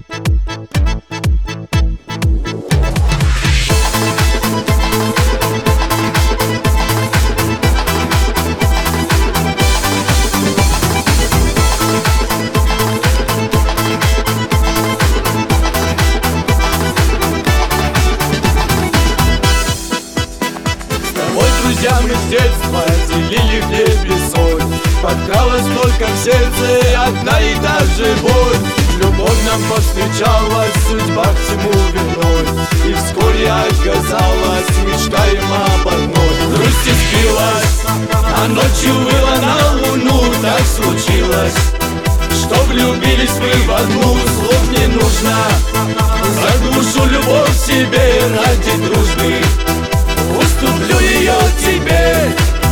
Друзья, мы с детства делили хлеб и соль. Подкралась только в сердце одна и та же боль. Любовь нам повстречалась, судьба к всему виной. И вскоре оказалась мечтаем об одной. Грусть испилась, а ночью выла на луну. Так случилось, что влюбились мы в одну. Слов не нужно, заглушу любовь в себе ради дружбы. Уступлю ее тебе.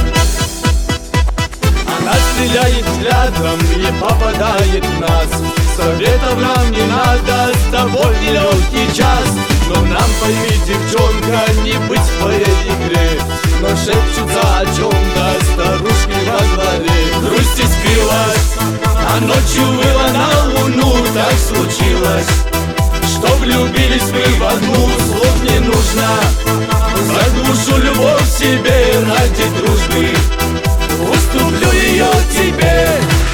Она стреляет взглядом и попадает в нас. Советов нам не надо, с тобой нелегкий час. Но нам, пойми, девчонка, не быть в твоей игре. Но шепчутся о чем-то старушки во дворе. Грусть испилась, а ночью выла на луну. Так случилось, что влюбились мы в одну. Слов не нужно, заглушу любовь в себе ради дружбы. Уступлю ее тебе.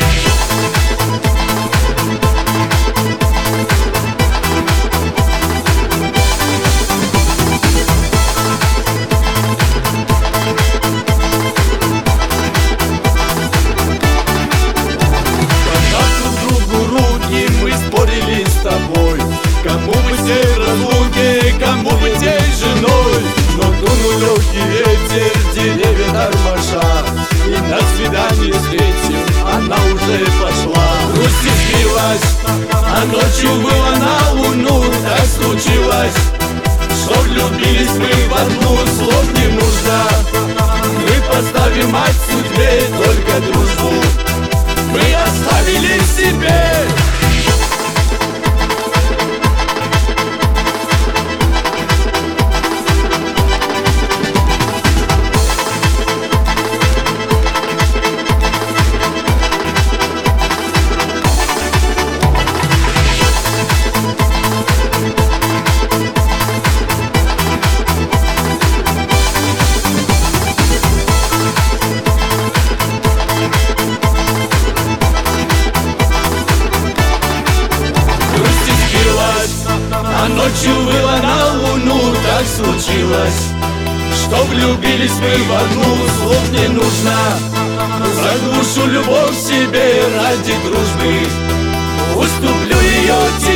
Подав друг другу руки, мы спорили с тобой. Кому быть всей разлуки, кому быть всей женой. Но дунул легкий ветер, деревья тормоша, и на свидание встретим она уже пошла. Грусть избилась, а ночью выла на луну. Так случилось, что влюбились мы в одну. Слов не нужно, мы поставим мать судьбе только дружбу. Мы оставили себе. А ночью выла на луну. Так случилось, что влюбились мы в одну. Слов не нужно, заглушу любовь в себе ради дружбы. Уступлю ее тебе.